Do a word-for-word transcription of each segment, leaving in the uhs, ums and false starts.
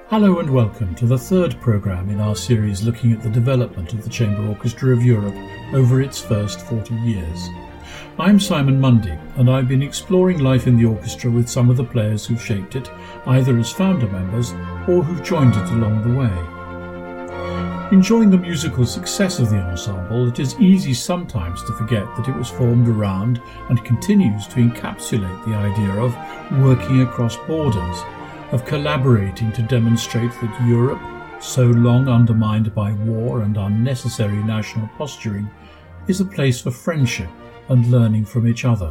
Hello and welcome to the third programme in our series looking at the development of the Chamber Orchestra of Europe over its first forty years. I'm Simon Mundy, and I've been exploring life in the orchestra with some of the players who've shaped it, either as founder members or who've joined it along the way. Enjoying the musical success of the ensemble, it is easy sometimes to forget that it was formed around and continues to encapsulate the idea of working across borders, of collaborating to demonstrate that Europe, so long undermined by war and unnecessary national posturing, is a place for friendship and learning from each other.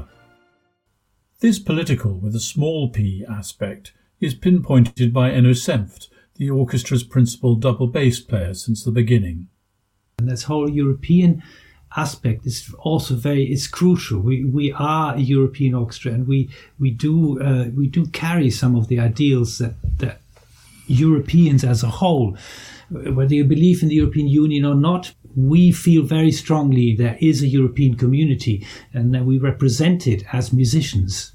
This political with a small p aspect is pinpointed by Enno Senft, the orchestra's principal double bass player since the beginning. And this whole European aspect is also very is crucial. We we are a European orchestra, and we we do uh, we do carry some of the ideals that that Europeans as a whole, whether you believe in the European Union or not, we feel very strongly there is a European community, and that we represent it as musicians.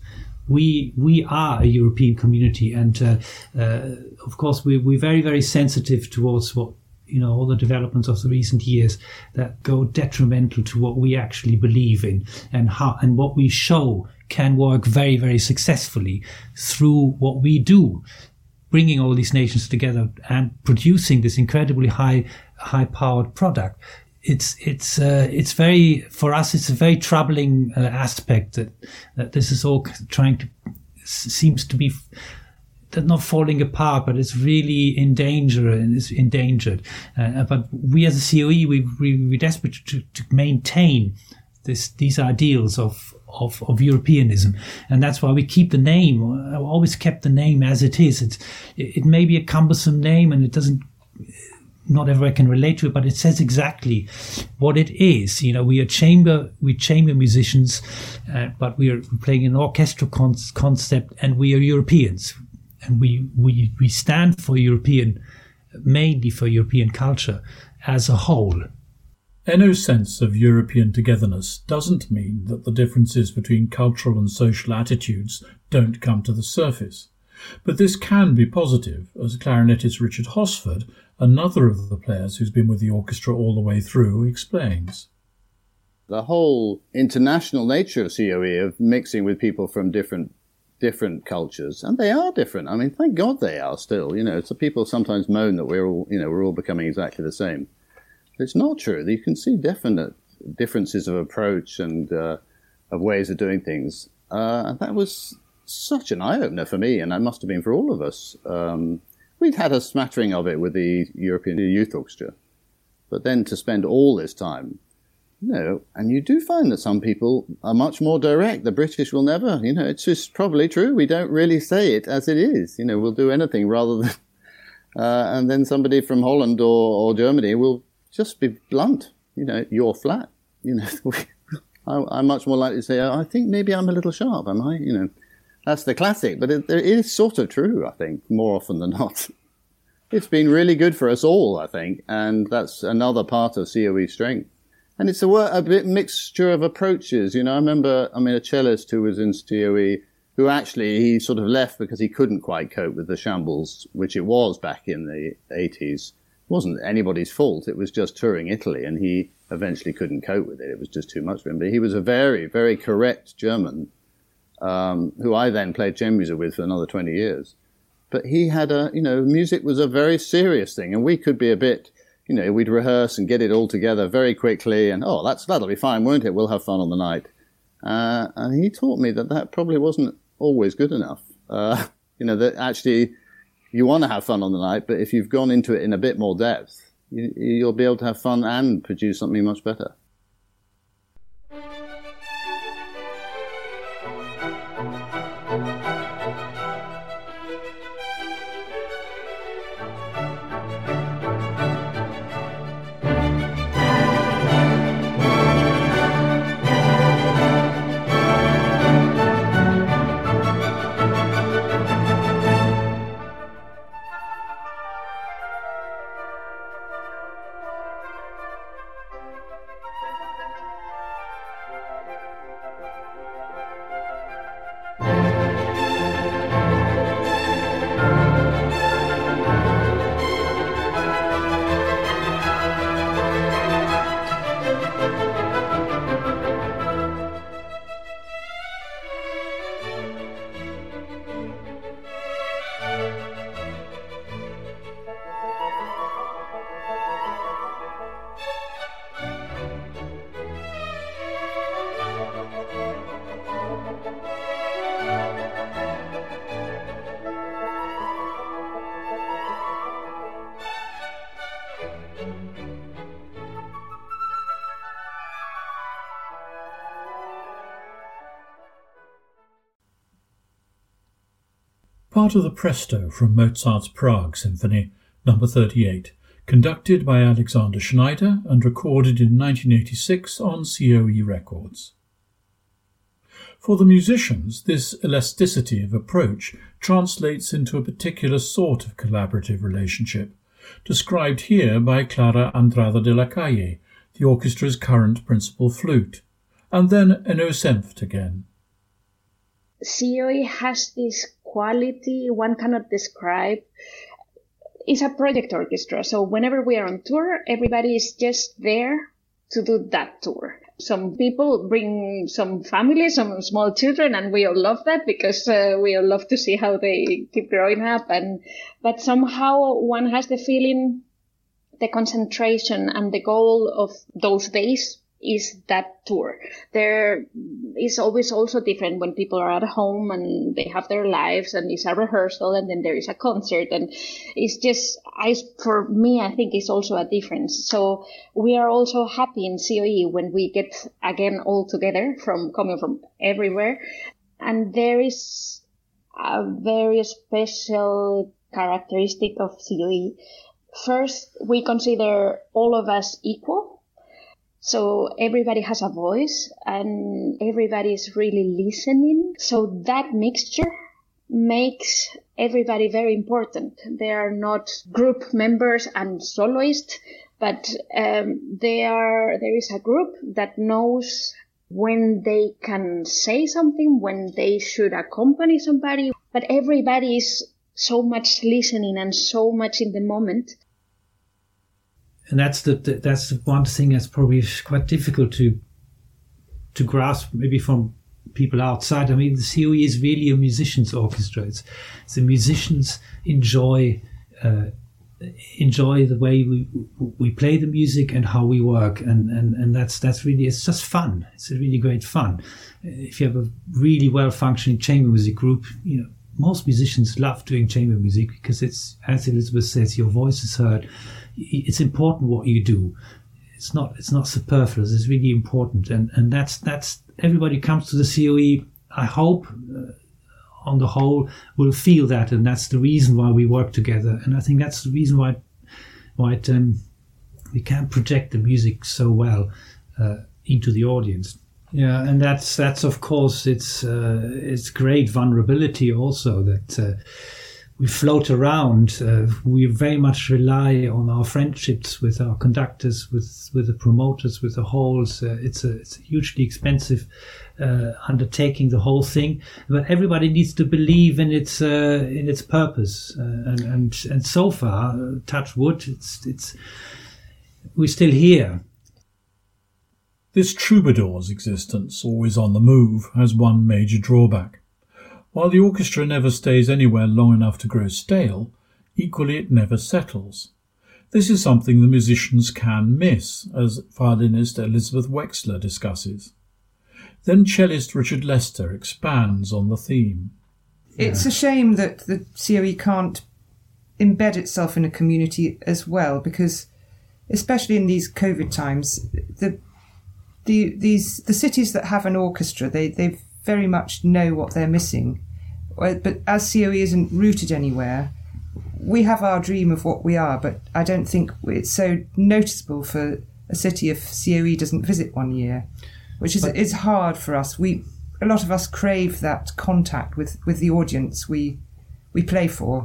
We we are a European community, and uh, uh, of course we we're very very sensitive towards what. You know, all the developments of the recent years that go detrimental to what we actually believe in, and how and what we show can work very, very successfully through what we do, bringing all these nations together and producing this incredibly high, high-powered product. It's it's uh, it's very for us. It's a very troubling uh, aspect that that this is all trying to seems to be. They're not falling apart, but it's really in danger and is endangered. Uh, but we as a C O E, we, we, we're desperate to, to maintain this, these ideals of, of, of Europeanism. And that's why we keep the name, I always kept the name as it is. It's, it may be a cumbersome name and it doesn't, not everyone can relate to it, but it says exactly what it is. You know, we are chamber, we chamber musicians, uh, but we are playing an orchestral con- concept and we are Europeans. And we, we, we stand for European, mainly for European culture as a whole. Enno's sense of European togetherness doesn't mean that the differences between cultural and social attitudes don't come to the surface. But this can be positive, as clarinetist Richard Hosford, another of the players who's been with the orchestra all the way through, explains. The whole international nature of C O E, of mixing with people from different different cultures, and they are different. I mean, thank God they are still. You know, so people sometimes moan that we're all, you know, we're all becoming exactly the same. It's not true. You can see definite differences of approach and uh, of ways of doing things. Uh, and that was such an eye-opener for me, and that must have been for all of us. Um, we'd had a smattering of it with the European Youth Orchestra, but then to spend all this time, you know, and you do find that some people are much more direct. The British will never, you know, it's just probably true. We don't really say it as it is. You know, we'll do anything rather than, uh, and then somebody from Holland or, or Germany will just be blunt. You know, you're flat. You know, I, I'm much more likely to say, I think maybe I'm a little sharp, am I? You know, that's the classic, but it, it is sort of true, I think, more often than not. It's been really good for us all, I think, and that's another part of C O E's strength. And it's a, a bit mixture of approaches. You know, I remember, I mean, a cellist who was in C O E, who actually, he sort of left because he couldn't quite cope with the shambles, which it was back in the eighties. It wasn't anybody's fault. It was just touring Italy, and he eventually couldn't cope with it. It was just too much for him. But he was a very, very correct German, um, who I then played chamber music with for another twenty years. But he had a, you know, music was a very serious thing, and we could be a bit... You know, we'd rehearse and get it all together very quickly, and, oh, that's that'll be fine, won't it? We'll have fun on the night. Uh, and he taught me that that probably wasn't always good enough. Uh, you know, that actually you want to have fun on the night, but if you've gone into it in a bit more depth, you, you'll be able to have fun and produce something much better. part of the Presto from Mozart's Prague Symphony, number thirty-eight, conducted by Alexander Schneider and recorded in nineteen eighty-six on C O E Records. For the musicians, this elasticity of approach translates into a particular sort of collaborative relationship, described here by Clara Andrada de la Calle, the orchestra's current principal flute, and then Enno Senft again. C O E has this quality one cannot describe. It's a project orchestra, so whenever we are on tour, everybody is just there to do that tour. Some people bring some families, some small children, and we all love that because uh, we all love to see how they keep growing up. And but somehow one has the feeling the concentration and the goal of those days is that tour. There is always also different when people are at home and they have their lives and it's a rehearsal and then there is a concert, and it's just, I, for me, I think it's also a difference. So we are also happy in C O E when we get again all together from coming from everywhere. And there is a very special characteristic of C O E. First, we consider all of us equal. So everybody has a voice and everybody is really listening. So that mixture makes everybody very important. They are not group members and soloists, but um, they are. There is a group that knows when they can say something, when they should accompany somebody. But everybody is so much listening and so much in the moment. And that's the, the that's the one thing that's probably quite difficult to to grasp, maybe from people outside. I mean, the C O E is really a musicians' orchestra. It's, it's the musicians enjoy uh, enjoy the way we we play the music and how we work, and, and, and that's that's really, it's just fun. It's a really great fun. If you have a really well functioning chamber music group, you know, most musicians love doing chamber music because it's, as Elizabeth says, your voice is heard. It's important what you do. It's not it's not superfluous. It's really important, and and that's that's everybody comes to the C O E. I hope, uh, on the whole, will feel that, and that's the reason why we work together. And I think that's the reason why why it, um, we can project the music so well uh, into the audience. Yeah, and that's that's of course it's uh, it's great vulnerability also that. Uh, We float around. Uh, we very much rely on our friendships with our conductors, with, with the promoters, with the halls. Uh, it's a it's a hugely expensive uh, undertaking, the whole thing. But everybody needs to believe in its uh, in its purpose. Uh, and, and and so far, uh, touch wood, it's it's we're still here. This troubadour's existence, always on the move, has one major drawback. While the orchestra never stays anywhere long enough to grow stale, equally it never settles. This is something the musicians can miss, as violinist Elizabeth Wexler discusses. Then cellist Richard Lester expands on the theme. It's a shame that the C O E can't embed itself in a community as well, because especially in these COVID times, the the these the cities that have an orchestra, they they very much know what they're missing. But as C O E isn't rooted anywhere, we have our dream of what we are, but I don't think it's so noticeable for a city if C O E doesn't visit one year, which is but, it's hard for us. We a lot of us crave that contact with, with the audience we we play for.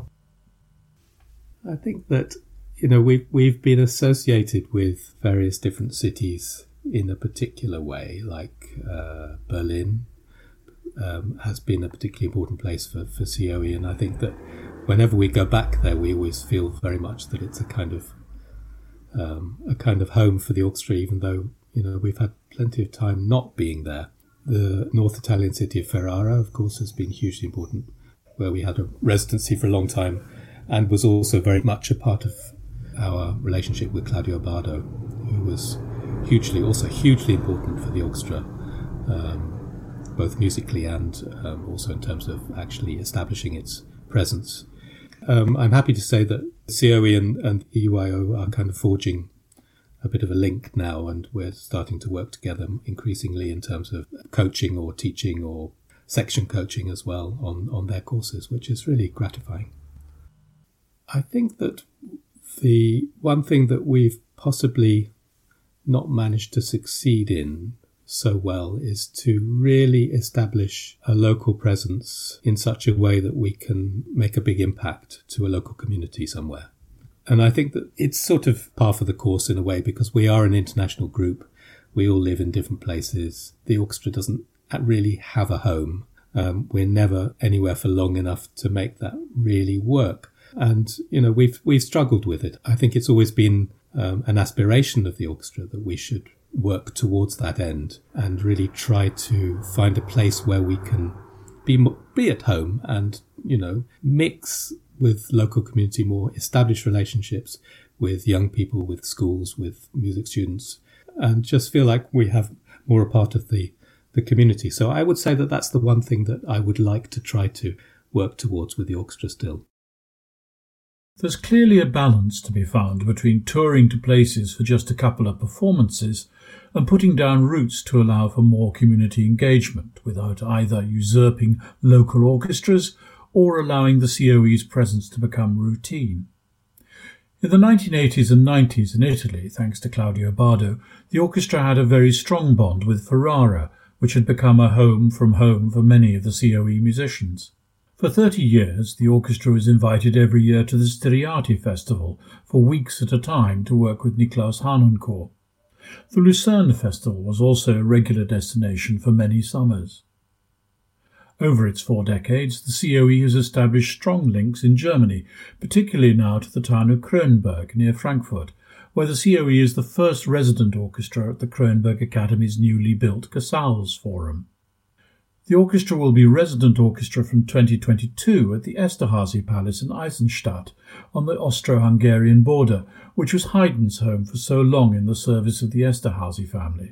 I think that, you know, we've we've been associated with various different cities in a particular way, like uh, Berlin. Um, has been a particularly important place for, for C O E, and I think that whenever we go back there, we always feel very much that it's a kind of um, a kind of home for the orchestra, even though, you know, we've had plenty of time not being there. The North Italian city of Ferrara, of course, has been hugely important, where we had a residency for a long time, and was also very much a part of our relationship with Claudio Abbado, who was hugely, also hugely important for the orchestra. Um, both musically and um, also in terms of actually establishing its presence. Um, I'm happy to say that C O E and, and E U I O are kind of forging a bit of a link now, and we're starting to work together increasingly in terms of coaching or teaching or section coaching as well on, on their courses, which is really gratifying. I think that the one thing that we've possibly not managed to succeed in so well is to really establish a local presence in such a way that we can make a big impact to a local community somewhere. And I think that it's sort of par for the course in a way, because we are an international group. We all live in different places. The orchestra doesn't really have a home. Um, we're never anywhere for long enough to make that really work. And, you know, we've we've struggled with it. I think it's always been um, an aspiration of the orchestra that we should work towards that end and really try to find a place where we can be be at home and, you know, mix with local community, more established relationships with young people, with schools, with music students, and just feel like we have more a part of the, the community. So I would say that that's the one thing that I would like to try to work towards with the orchestra still. There's clearly a balance to be found between touring to places for just a couple of performances and putting down roots to allow for more community engagement without either usurping local orchestras or allowing the C O E's presence to become routine. In the nineteen eighties and nineties in Italy, thanks to Claudio Bardo, the orchestra had a very strong bond with Ferrara, which had become a home from home for many of the C O E musicians. For thirty years, the orchestra was invited every year to the Striati Festival for weeks at a time to work with Niklaus Harnoncourt. The Lucerne Festival was also a regular destination for many summers. Over its four decades, the C O E has established strong links in Germany, particularly now to the town of Kronberg near Frankfurt, where the C O E is the first resident orchestra at the Kronberg Academy's newly built Casals Forum. The orchestra will be resident orchestra from twenty twenty-two at the Esterházy Palace in Eisenstadt on the Austro-Hungarian border, which was Haydn's home for so long in the service of the Esterházy family.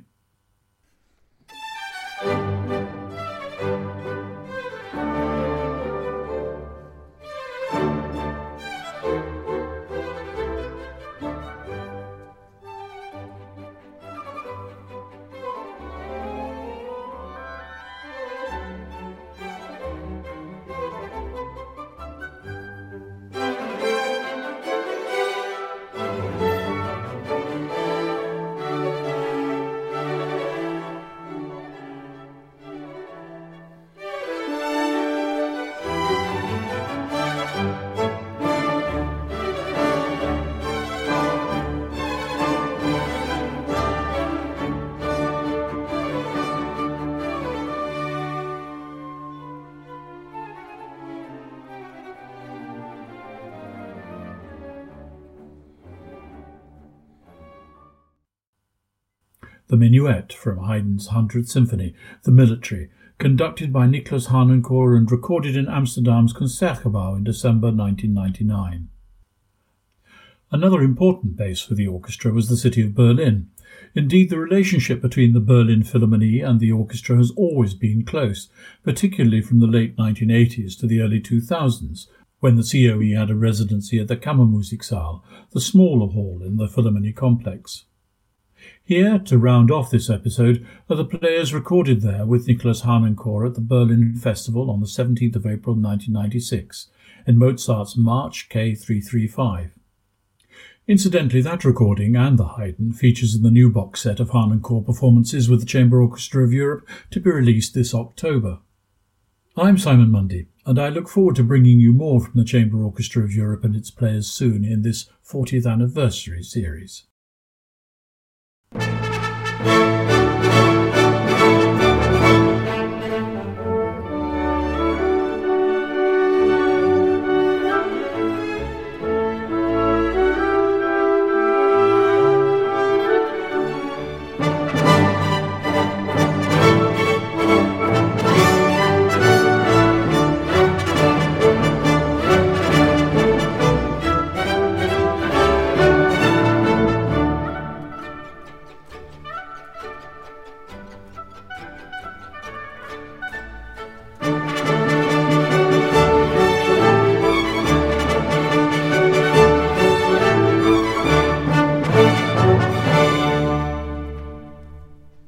The Minuet from Haydn's hundredth Symphony, The Military, conducted by Niklaus Harnoncourt and recorded in Amsterdam's Concertgebouw in December nineteen ninety-nine. Another important base for the orchestra was the city of Berlin. Indeed, the relationship between the Berlin Philharmonie and the orchestra has always been close, particularly from the late nineteen eighties to the early two thousands, when the C O E had a residency at the Kammermusiksaal, the smaller hall in the Philharmonie complex. Here, to round off this episode, are the players recorded there with Niklaus Harnoncourt at the Berlin Festival on the seventeenth of April nineteen ninety-six, in Mozart's March K three thirty-five. Incidentally, that recording and the Haydn features in the new box set of Harnoncourt performances with the Chamber Orchestra of Europe to be released this October. I'm Simon Mundy, and I look forward to bringing you more from the Chamber Orchestra of Europe and its players soon in this fortieth anniversary series.